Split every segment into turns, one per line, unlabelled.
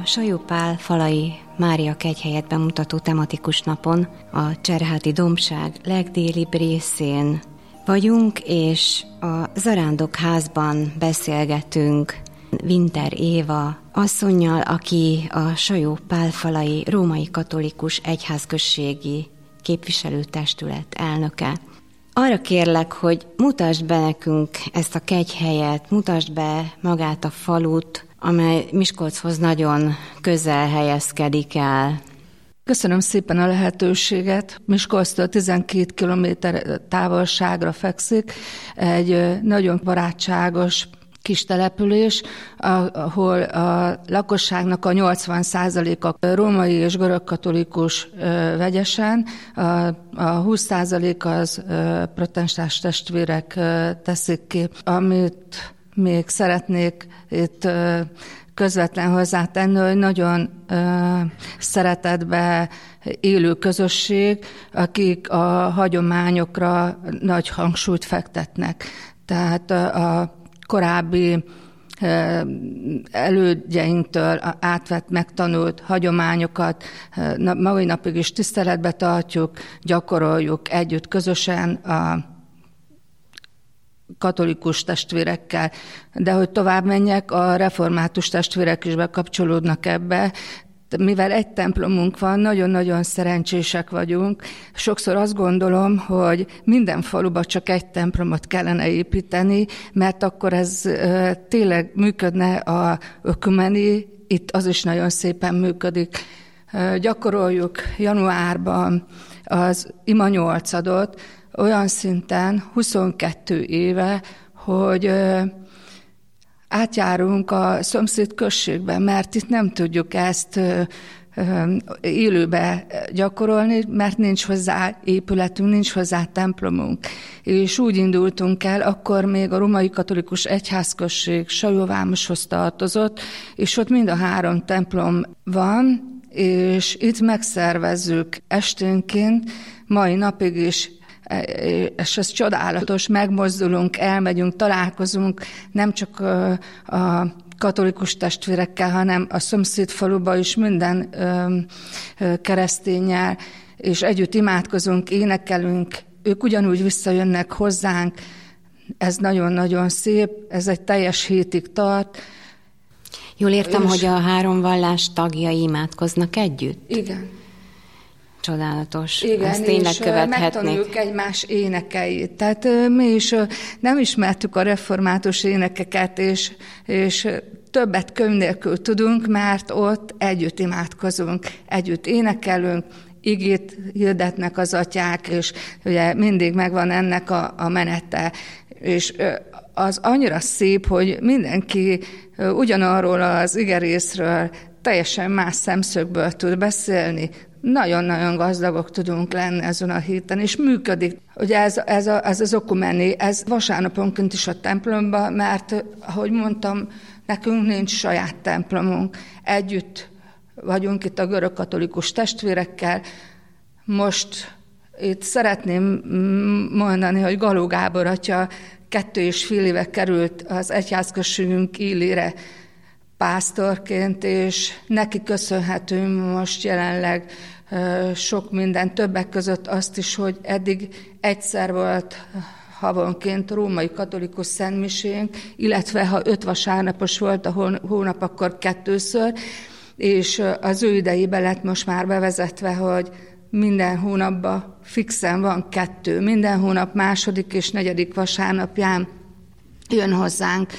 Sajó-Pál-Falai Mária kegyhelyet bemutató tematikus napon a Cserháti dombság legdélibb részén vagyunk, és a Zarándokházban beszélgetünk Winter Éva asszonnyal, aki a Sajó-Pál-Falai Római Katolikus Egyházközségi Képviselőtestület elnöke. Arra kérlek, hogy mutasd be nekünk ezt a kegyhelyet, mutasd be magát a falut, amely Miskolchoz nagyon közel helyezkedik el.
Köszönöm szépen a lehetőséget. Miskolctól 12 kilométer távolságra fekszik, egy nagyon barátságos kis település, ahol a lakosságnak a 80%-a római és görögkatolikus vegyesen, a 20% az protestáns testvérek teszik ki. Amit még szeretnék itt közvetlen hozzátenni, hogy nagyon szeretetbe élő közösség, akik a hagyományokra nagy hangsúlyt fektetnek. Tehát a korábbi elődjeinktől átvett, megtanult hagyományokat mai napig is tiszteletbe tartjuk, gyakoroljuk együtt, közösen a katolikus testvérekkel. De hogy tovább menjek, a református testvérek is bekapcsolódnak ebbe. Mivel egy templomunk van, nagyon-nagyon szerencsések vagyunk. Sokszor azt gondolom, hogy minden faluba csak egy templomot kellene építeni, mert akkor ez tényleg működne a ökumeni, itt az is nagyon szépen működik. Gyakoroljuk januárban az ima 8-adot, olyan szinten 22 éve, hogy átjárunk a szomszéd községbe, mert itt nem tudjuk ezt élőbe gyakorolni, mert nincs hozzá épületünk, nincs hozzá templomunk. És úgy indultunk el, akkor még a Római Katolikus Egyházközség Sajóvámoshoz tartozott, és ott mind a 3 templom van, és itt megszervezzük esténként, mai napig is, és ez csodálatos, megmozdulunk, elmegyünk, találkozunk, nem csak a katolikus testvérekkel, hanem a szomszéd faluba is minden kereszténnyel, és együtt imádkozunk, énekelünk, ők ugyanúgy visszajönnek hozzánk, ez nagyon-nagyon szép, ez egy teljes hétig tart.
Jól értem, hogy a 3 vallás tagjai imádkoznak együtt?
Igen.
Csodálatos.
Igen,
ezt tényleg követhetnék.
Megtanuljuk egymás énekeit. Tehát mi is nem ismertük a református énekeket, és többet könyv nélkül tudunk, mert ott együtt imádkozunk, együtt énekelünk, igét hirdetnek az atyák, és ugye mindig megvan ennek a menete. És az annyira szép, hogy mindenki ugyanarról az igerészről teljesen más szemszögből tud beszélni. Nagyon-nagyon gazdagok tudunk lenni ezen a héten, és működik. Ugye ez az okumeni, ez vasárnaponként is a templomban, mert, ahogy mondtam, nekünk nincs saját templomunk. Együtt vagyunk itt a görögkatolikus testvérekkel. Most itt szeretném mondani, hogy Galó Gábor atya 2,5 éve került az egyházközségünk élére pásztorként, és neki köszönhető most jelenleg sok minden, többek között azt is, hogy eddig egyszer volt havonként római katolikus szentmisénk, illetve ha 5 vasárnapos volt a hónap, akkor 2-ször, és az ő idejében lett most már bevezetve, hogy minden hónapban fixen van 2, minden hónap 2. és 4. vasárnapján jön hozzánk.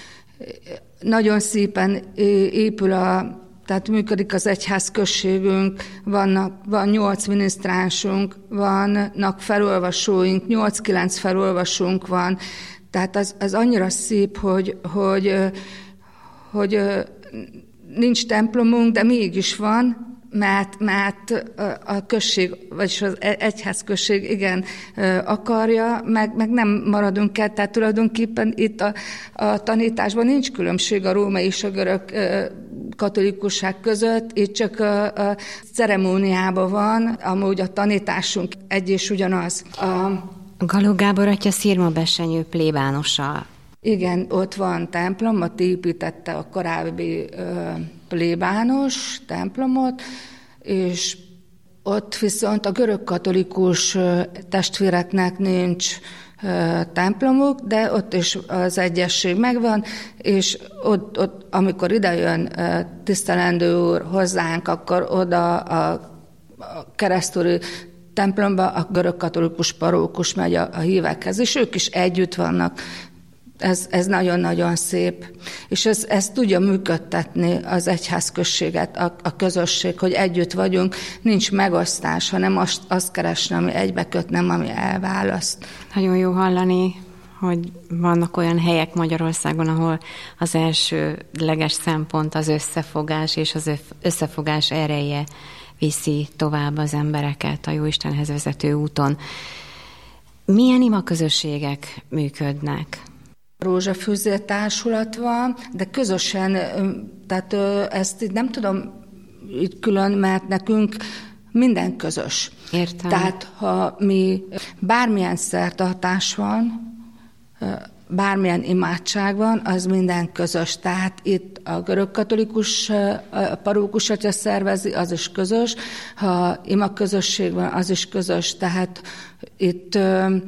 Nagyon szépen épül tehát működik az egyházközségünk, van 8 minisztránsunk, vannak felolvasóink, 8-9 felolvasónk van, tehát az annyira szép, hogy nincs templomunk, de mégis van, mert a község, vagyis az egyházközség igen akarja, meg nem maradunk el, tehát tulajdonképpen itt a tanításban nincs különbség a római és a görög katolikusság között, itt csak a ceremóniában van, amúgy a tanításunk egy és ugyanaz.
Galó Gábor atya szirmabesenyő plébánosa.
Igen, ott van templom, ott építette a korábbi plébános templomot, és ott viszont a görögkatolikus testvéreknek nincs templomuk, de ott is az egyesség megvan, és ott amikor idejön tisztelendő úr hozzánk, akkor oda a keresztúri templomba a görögkatolikus parókus megy a hívekhez, és ők is együtt vannak. Ez nagyon-nagyon szép. És ez tudja működtetni az egyházközséget, a közösség, hogy együtt vagyunk, nincs megosztás, hanem azt keresni, ami egybeköt, nem ami elválaszt.
Nagyon jó hallani, hogy vannak olyan helyek Magyarországon, ahol az elsődleges szempont az összefogás, és az összefogás ereje viszi tovább az embereket a Jóistenhez vezető úton. Milyen imaközösségek működnek?
Rózsafűzér társulat van, de közösen, tehát ezt így nem tudom így külön, mert nekünk minden közös.
Értem.
Tehát ha mi bármilyen szertartás van, bármilyen imádság van, az minden közös. Tehát itt a görögkatolikus parókus atya szervezi, az is közös. Ha imaközösség van, az is közös. Tehát itt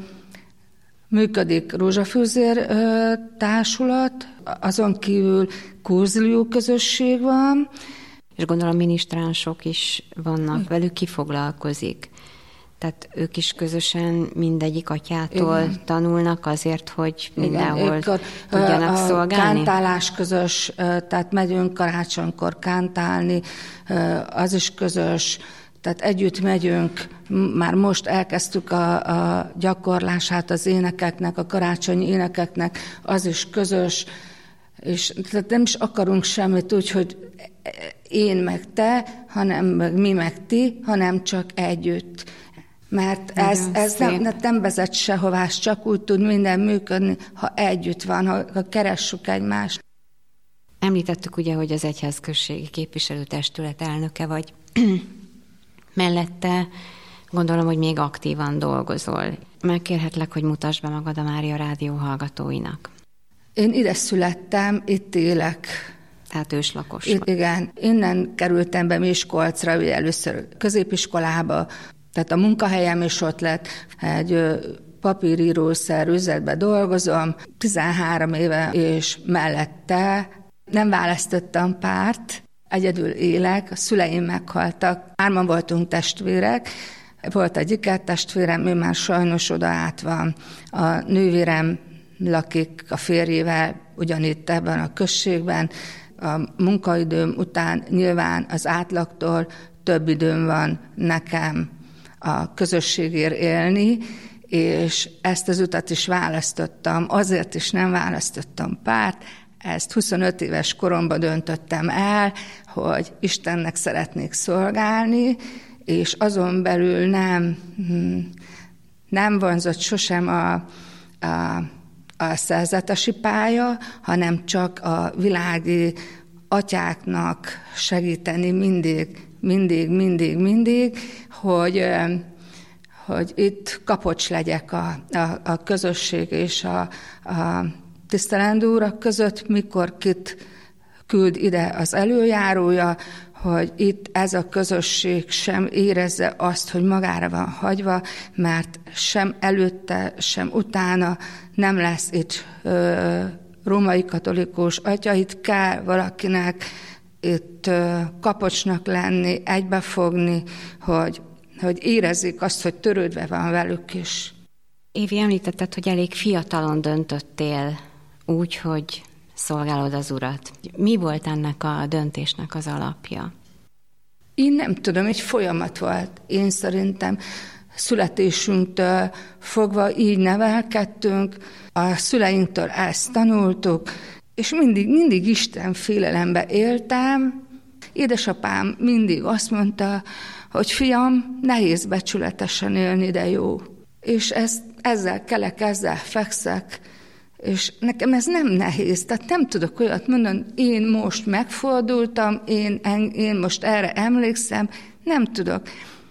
működik rózsafűzér társulat, azon kívül kózlió közösség van.
És gondolom minisztránsok is vannak, velük ki foglalkozik. Tehát ők is közösen mindegyik atyától igen. tanulnak azért, hogy mindenhol tudjanak szolgálni.
A kántálás közös, tehát megyünk karácsonykor kántálni, az is közös, tehát együtt megyünk, már most elkezdtük a gyakorlását az énekeknek, a karácsonyi énekeknek, az is közös, és tehát nem is akarunk semmit úgy, hogy én meg te, hanem meg mi meg ti, hanem csak együtt. Mert ez nem vezet sehová, csak úgy tud minden működni, ha együtt van, ha keressük egymást.
Említettük ugye, hogy az egyházközségi képviselőtestület elnöke vagy. Mellette gondolom, hogy még aktívan dolgozol. Megkérhetlek, hogy mutasd be magad a Mária Rádió hallgatóinak.
Én ide születtem, itt élek.
Tehát őslakos.
Igen. Innen kerültem be Miskolcra, ugye először középiskolába, tehát a munkahelyem is ott lett. Egy papírírószer üzletben dolgozom, 13 éve, és mellette nem választottam párt, egyedül élek, a szüleim meghaltak, 3 voltunk testvérek, volt egy ikertestvérem, ő már sajnos oda át van. A nővérem lakik a férjével ugyanitt ebben a községben. A munkaidőm után nyilván az átlagtól több időm van nekem a közösségért élni, és ezt az utat is választottam, azért is nem választottam párt, ezt 25 éves koromban döntöttem el, hogy Istennek szeretnék szolgálni, és azon belül nem vonzott sosem a szerzetesi pálya, hanem csak a világi atyáknak segíteni mindig, hogy itt kapocs legyek a közösség és a tisztelendő urak között, mikor kit küld ide az előjárója, hogy itt ez a közösség sem érezze azt, hogy magára van hagyva, mert sem előtte, sem utána nem lesz itt római katolikus atya, itt kell valakinek itt kapocsnak lenni, egybefogni, hogy érezzék azt, hogy törődve van velük is.
Évi, említetted, hogy elég fiatalon döntöttél úgy, hogy szolgálod az Urat. Mi volt ennek a döntésnek az alapja?
Én nem tudom, egy folyamat volt. Én szerintem születésünktől fogva így nevelkedtünk, a szüleinktől ezt tanultuk, és mindig Isten félelembe éltem. Édesapám mindig azt mondta, hogy fiam, nehéz becsületesen élni, de jó. És ezzel kelek, ezzel fekszek, és nekem ez nem nehéz, tehát nem tudok olyat mondani, én most megfordultam, én most erre emlékszem, nem tudok.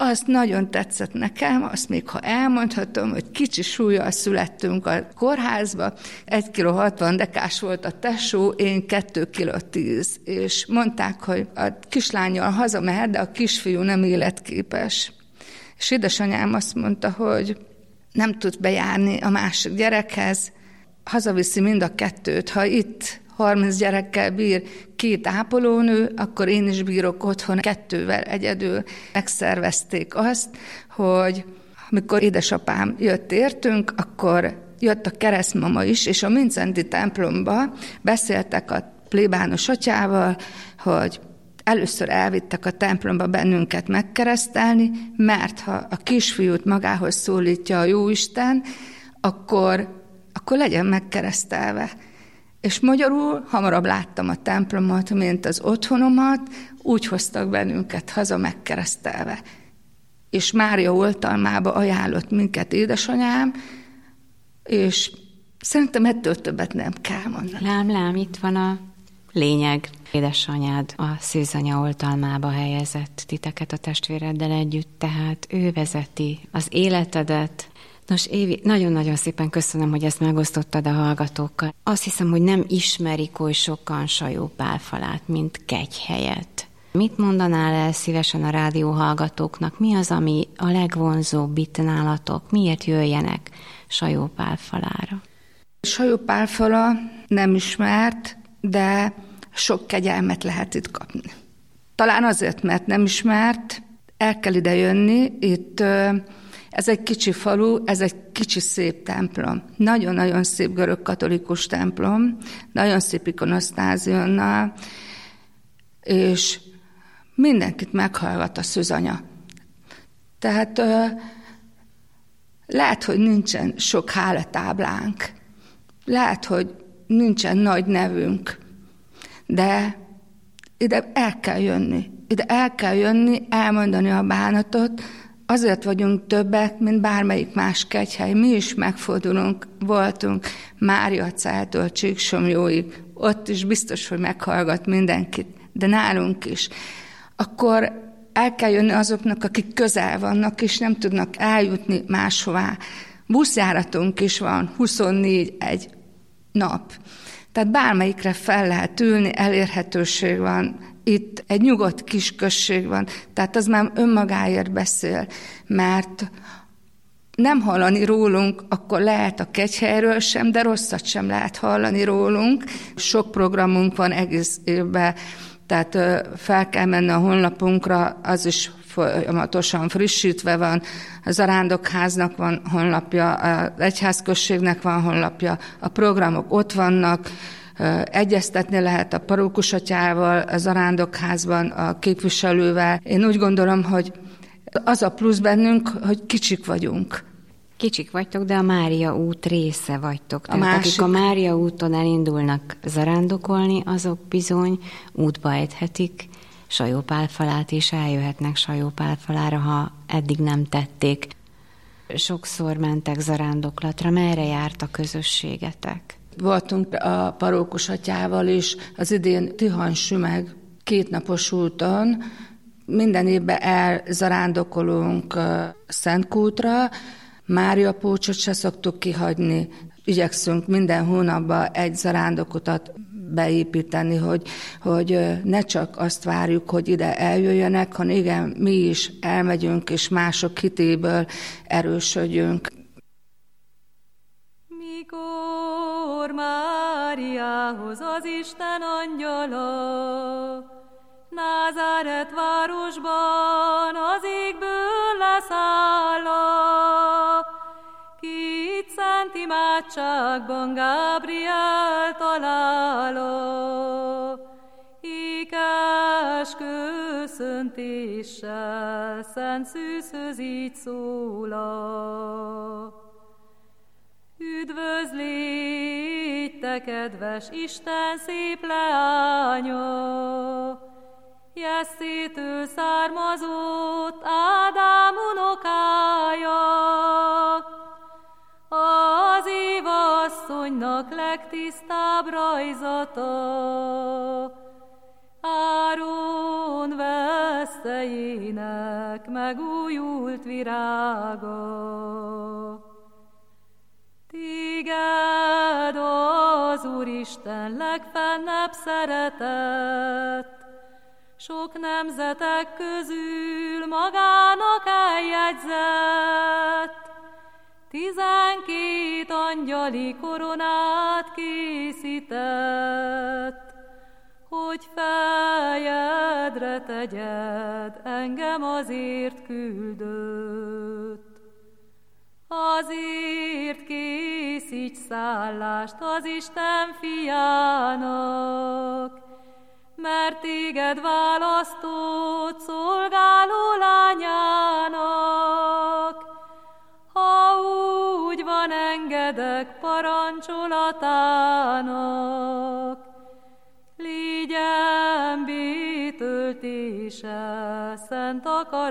azt nagyon tetszett nekem, azt még ha elmondhatom, hogy kicsi súllyal születtünk a kórházba, 1,60 kg volt a tesó, én 2,10 kg, és mondták, hogy a kislánnyal hazamehet, de a kisfiú nem életképes. És édesanyám azt mondta, hogy nem tud bejárni a másik gyerekhez, hazaviszi mind a kettőt, ha itt 30 gyerekkel bír 2 ápolónő, akkor én is bírok otthon 2-vel egyedül. Megszervezték azt, hogy amikor édesapám jött értünk, akkor jött a keresztmama is, és a Mincenti templomba beszéltek a plébános atyával, hogy először elvittek a templomba bennünket megkeresztelni, mert ha a kisfiút magához szólítja a Jóisten, akkor legyen megkeresztelve. És magyarul hamarabb láttam a templomot, mint az otthonomat, úgy hoztak bennünket haza megkeresztelve. És Mária oltalmába ajánlott minket édesanyám, és szerintem ettől többet nem kell mondani.
Lám, itt van a lényeg. Édesanyád a szűzanya oltalmába helyezett titeket a testvéreddel együtt, tehát ő vezeti az életedet. Nos, Évi, nagyon-nagyon szépen köszönöm, hogy ezt megosztottad a hallgatókkal. Azt hiszem, hogy nem ismerik oly sokan Sajó Pál falát, mint Kegyhelyet. Mit mondanál el szívesen a rádió hallgatóknak? Mi az, ami a legvonzóbb itt nálatok? Miért jöjjenek Sajó Pál falára?
Sajó Pál fala nem ismert, de sok kegyelmet lehet itt kapni. Talán azért, mert nem ismert, el kell ide jönni. Itt ez egy kicsi falu, ez egy kicsi szép templom. Nagyon-nagyon szép görögkatolikus templom, nagyon szép ikonosztázionnal, és mindenkit meghallgat a szűzanya. Tehát lehet, hogy nincsen sok hálatáblánk, lehet, hogy nincsen nagy nevünk, de ide el kell jönni. Ide el kell jönni, elmondani a bánatot. Azért vagyunk többek, mint bármelyik más kegyhely. Mi is megfordulunk, voltunk Máriacától Csíksomjóig. Ott is biztos, hogy meghallgat mindenkit, de nálunk is. Akkor el kell jönni azoknak, akik közel vannak, és nem tudnak eljutni máshová. Buszjáratunk is van, 24 egy nap. Tehát bármelyikre fel lehet ülni, elérhetőség van. Itt egy nyugodt kis község van, tehát az már önmagáért beszél, mert nem hallani rólunk, akkor lehet a Kegyhelyről sem, de rosszat sem lehet hallani rólunk. Sok programunk van egész évben, tehát fel kell menni a honlapunkra, az is folyamatosan frissítve van. A Zarándokháznak van honlapja, az egyházközségnek van honlapja, a programok ott vannak, egyeztetni lehet a parókusatyával, a Zarándokházban, a képviselővel. Én úgy gondolom, hogy az a plusz bennünk, hogy kicsik vagyunk.
Kicsik vagytok, de a Mária út része vagytok. Tehát akik a Mária úton elindulnak zarándokolni, azok bizony útba ejthetik Sajó Pál falát, és eljöhetnek Sajó Pál falára, ha eddig nem tették. Sokszor mentek zarándoklatra. Merre járt a közösségetek?
Voltunk a parókusatyával is az idén Tihan-Sümeg 2 napos úton. Minden évben elzarándokolunk Szentkútra, Mária Pócsot se szoktuk kihagyni. Igyekszünk minden hónapban egy zarándokutat beépíteni, hogy ne csak azt várjuk, hogy ide eljöjjenek, hanem igen, mi is elmegyünk, és mások hitéből erősödjünk.
Mikor Máriához az Isten angyala Názáret városban az égből leszálla, kit szent imádságban Gábriel találó, ékes köszöntéssel szent szűzhöz így szólal. Üdvözlégy, te kedves Isten szép leánya, Jesszétől származott Ádám unokája, az Éva asszonynak legtisztább rajzata. Áron veszte erejének megújult virága. Téged az Úristen legfennebb szeretett, sok nemzetek közül magának eljegyzett. 12 angyali koronát készített, hogy fejedre tegyed, engem azért küldött. Azért készíts szállást az Isten fiának, mert téged választott szolgáló lányának. Ha úgy van, engedek parancsolatának, Légyen bétöltése szent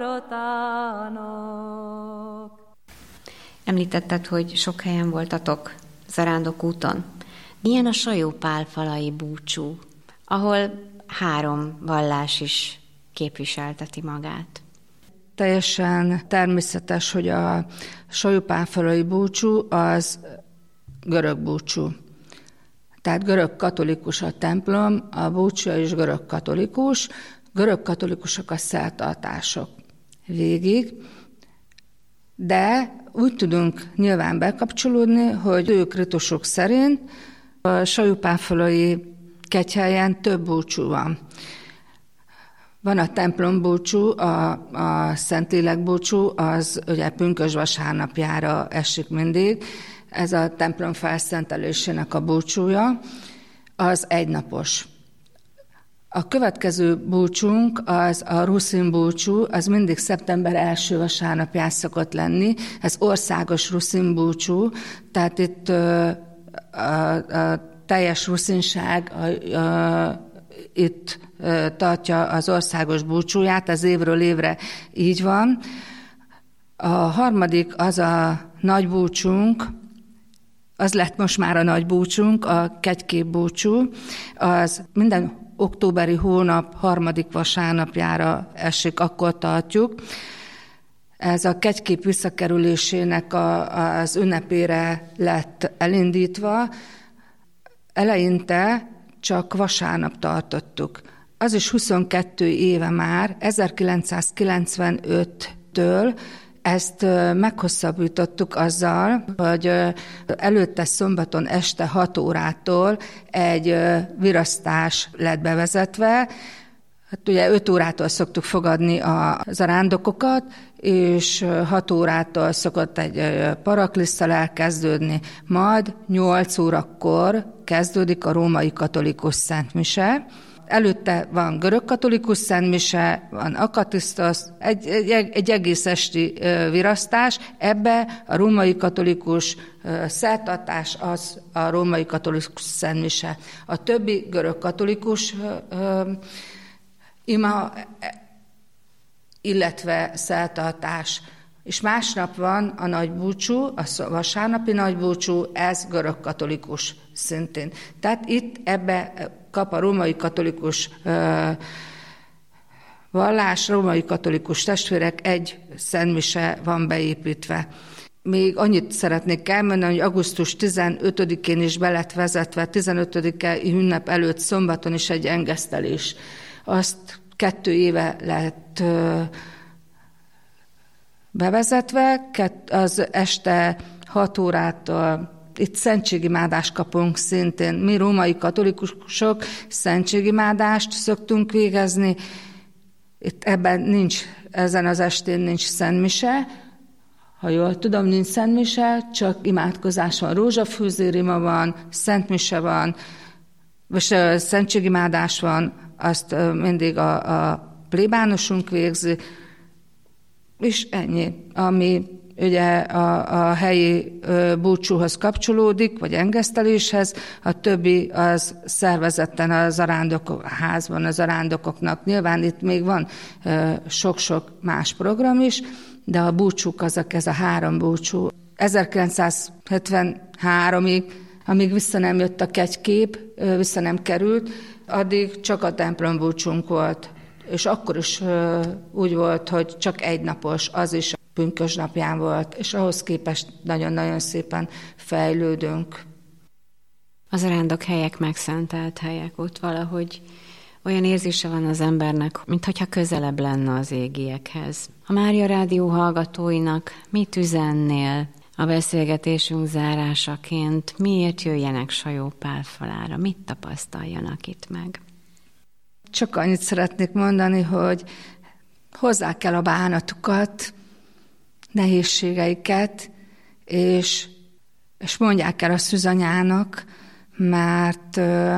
akaratának.
Említetted, hogy sok helyen voltatok Zarándok úton. Milyen a Sajópálfalai búcsú, ahol 3 vallás is képviselteti magát?
Teljesen természetes, hogy a Sajópálfalai búcsú az görög búcsú. Tehát görög katolikus a templom, a búcsúja is görög katolikus, görög katolikusok a szertartások végig, de úgy tudunk nyilván bekapcsolódni, hogy ők ritusok szerint a Sajópálfalai kegyhelyen több búcsú van. Van a templom búcsú, a Szentlélek búcsú, az ugye pünkösd vasárnapjára esik mindig, ez a templom felszentelésének a búcsúja, az egynapos. A következő búcsunk, az a ruszin búcsú, az mindig szeptember első vasárnapján szokott lenni, ez országos ruszin búcsú, tehát itt a teljes ruszinság itt tartja az országos búcsúját, az évről évre így van. A harmadik az a nagy búcsunk, az lett most már a nagy búcsunk, a kegykép búcsú, az minden októberi hónap 3. vasárnapjára esik, akkor tartjuk. Ez a kegykép visszakerülésének az ünnepére lett elindítva. Eleinte csak vasárnap tartottuk. Az is 22 éve már, 1995-től ezt meghosszabbítottuk azzal, hogy előtte szombaton este 6 órától egy virasztás lett bevezetve. Hát ugye 5 órától szoktuk fogadni a zarándokokat, és 6 órától szokott egy paraklisszal elkezdődni, majd 8 órakor kezdődik a római katolikus szentmise. Előtte van görög-katolikus szentmise, van akatisztosz, egy egész esti virasztás, ebbe a római katolikus szertartás az a római katolikus szentmise. A többi görög-katolikus ima, illetve szertartás. És másnap van a nagy búcsú, a vasárnapi nagy búcsú, ez görög-katolikus szintén. Tehát itt ebbe kap a római katolikus vallás, római katolikus testvérek, egy szentmise van beépítve. Még annyit szeretnék elmondani, hogy augusztus 15-én is be lett vezetve, 15-i ünnep előtt szombaton is egy engesztelés. Azt 2 éve lett bevezetve, az este 6 órától itt szentségimádást kapunk szintén. Mi római katolikusok szentségimádást szoktunk végezni. Itt ebben nincs, ezen az estén nincs szentmise. Ha jól tudom, nincs szentmise, csak imádkozás van, rózsafűzérima van, szentmise van, és szentségimádás van, azt mindig a plébánosunk végzi, és ennyi, ami ugye a helyi búcsúhoz kapcsolódik, vagy engeszteléshez, a többi az szervezetten a zarándokházban, a zarándokoknak. Nyilván itt még van sok-sok más program is, de a búcsúk azok, ez a 3 búcsú. 1973-ig, amíg vissza nem jött a kegykép, vissza nem került, addig csak a templom búcsunk volt. És akkor is úgy volt, hogy csak egynapos, az is pünkösdnapján volt, és ahhoz képest nagyon-nagyon szépen fejlődünk.
Az zarándok helyek, megszentelt helyek, ott valahogy olyan érzése van az embernek, mintha közelebb lenne az égiekhez. A Mária Rádió hallgatóinak mit üzennél a beszélgetésünk zárásaként? Miért jöjjenek Sajó-Pál-falára? Mit tapasztaljanak itt meg?
Csak annyit szeretnék mondani, hogy hozzák kell a bánatukat, nehézségeiket, és mondják el a szűzanyának, mert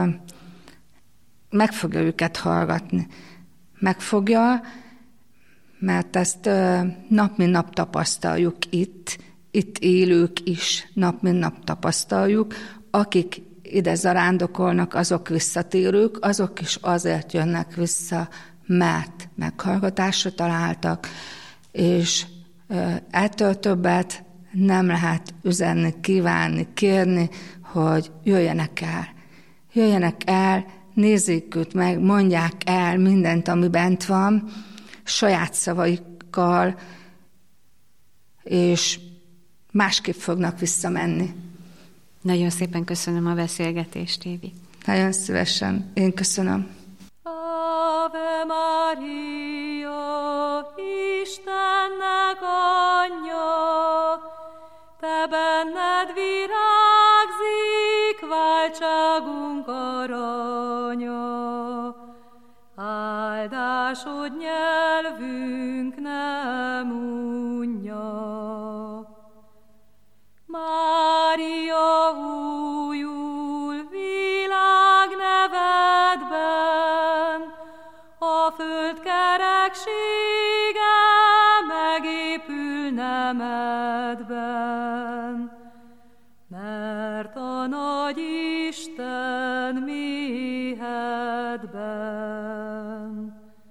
meg fogja őket hallgatni. Megfogja, mert ezt nap mint nap tapasztaljuk itt élők is nap mint nap tapasztaljuk, akik ide zarándokolnak, azok visszatérők, azok is azért jönnek vissza, mert meghallgatásra találtak, és ettől többet nem lehet üzenni, kívánni, kérni, hogy jöjjenek el, nézzék őt meg, mondják el mindent, ami bent van, saját szavaikkal, és másképp fognak visszamenni.
Nagyon szépen köszönöm a beszélgetést, Évi.
Nagyon szívesen. Én köszönöm.
Ave Maria, Istennek anyja, te benned virágzik váltságunk aranya. Áldásod nyelvünk nem unja. Mária újul világ nevedben, a föld kereksége megépül nemedben, mert a nagy Isten méhedben.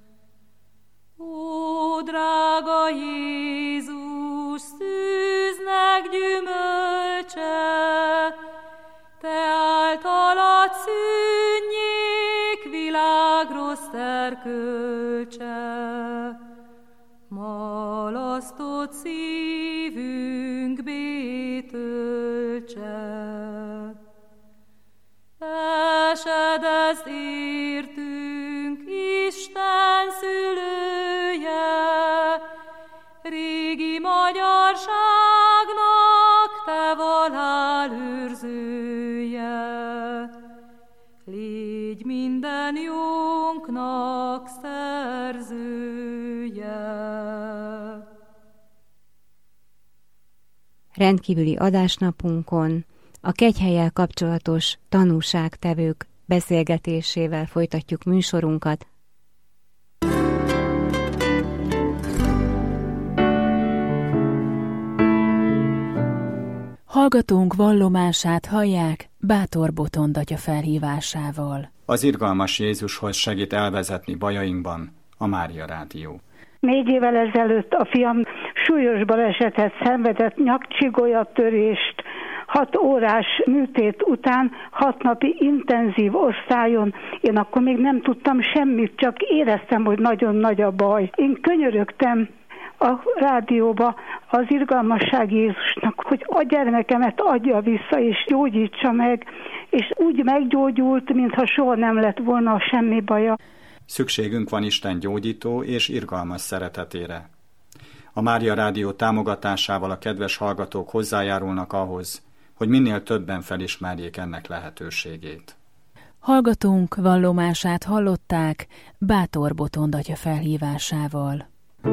Ó, drága Jézus, szűznek gyümölcse, te általad szűnjék világ rossz erkölcse. Malasztott szívünk bétölcse. Esedezd értünk, Isten szülője, régi magyarságnak te valál őrzője. Légy minden jónknak szerzője.
Rendkívüli adásnapunkon a kegyhellyel kapcsolatos tanúságtevők beszélgetésével folytatjuk műsorunkat.
Hallgatónk vallomását hallják Bátor Botond atya felhívásával.
Az irgalmas Jézushoz segít elvezetni bajainkban a Mária Rádió.
4 évvel ezelőtt a fiam súlyos balesetet szenvedett, nyakcsigolyatörést, 6 órás műtét után 6 napi intenzív osztályon. Én akkor még nem tudtam semmit, csak éreztem, hogy nagyon nagy a baj. Én könyörögtem a rádióba az irgalmasság Jézusnak, hogy a gyermekemet adja vissza és gyógyítsa meg, és úgy meggyógyult, mintha soha nem lett volna semmi baja.
Szükségünk van Isten gyógyító és irgalmas szeretetére. A Mária Rádió támogatásával a kedves hallgatók hozzájárulnak ahhoz, hogy minél többen felismerjék ennek lehetőségét.
Hallgatónk vallomását hallották Bátor Botond atya felhívásával.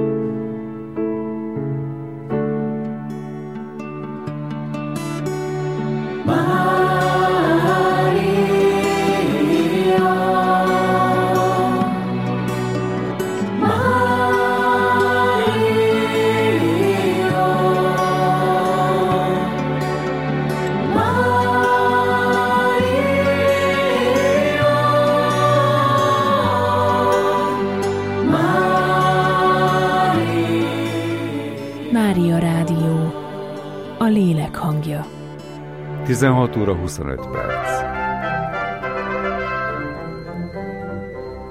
Mária Rádió, a lélek hangja.
16 óra 25 perc.